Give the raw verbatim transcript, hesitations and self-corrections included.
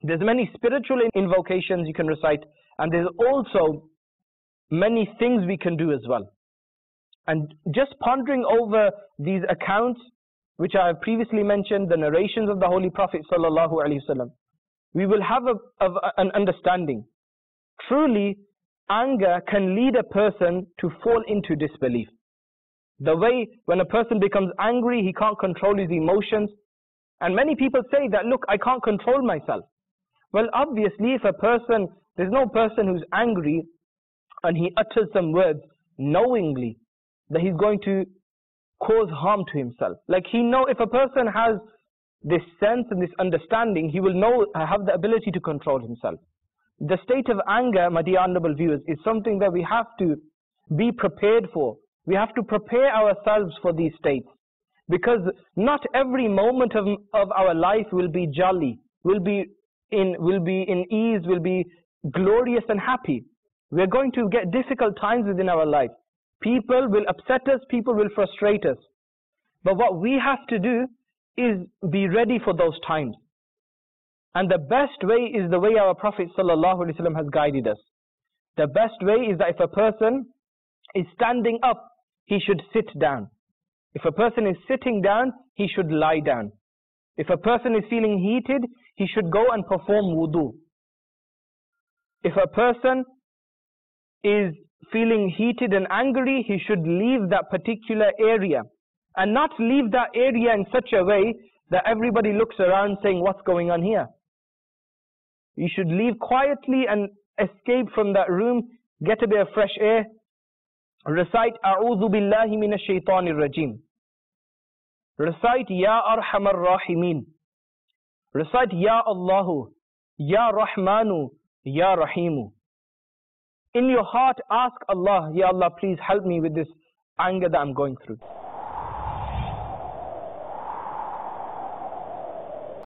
There's many spiritual invocations you can recite, and there's also many things we can do as well. And just pondering over these accounts, which I have previously mentioned, the narrations of the Holy Prophet sallallahu alaihi wasallam, we will have a, of an understanding. Truly, anger can lead a person to fall into disbelief. The way when a person becomes angry, he can't control his emotions. And many people say that, look, I can't control myself. Well, obviously, if a person, there's no person who's angry and he utters some words knowingly that he's going to cause harm to himself. Like he know, if a person has this sense and this understanding, he will know, have the ability to control himself. The state of anger, my dear honorable viewers, is something that we have to be prepared for. We have to prepare ourselves for these states, because not every moment of, of our life will be jolly, will be in, will be in ease, will be glorious and happy. We're going to get difficult times within our life. People will upset us, people will frustrate us. But what we have to do is be ready for those times. And the best way is the way our Prophet ﷺ has guided us. The best way is that if a person is standing up, he should sit down. If a person is sitting down, he should lie down. If a person is feeling heated, he should go and perform wudu. If a person is feeling heated and angry, he should leave that particular area. And not leave that area in such a way that everybody looks around saying, what's going on here? You should leave quietly and escape from that room, get a bit of fresh air, recite A'udhu Billahi Minash Shaitanir Rajim. Recite Ya Arhamar Rahimin. Recite Ya Allahu, Ya Rahmanu, Ya Rahimu. In your heart, ask Allah, Ya Allah, please help me with this anger that I'm going through.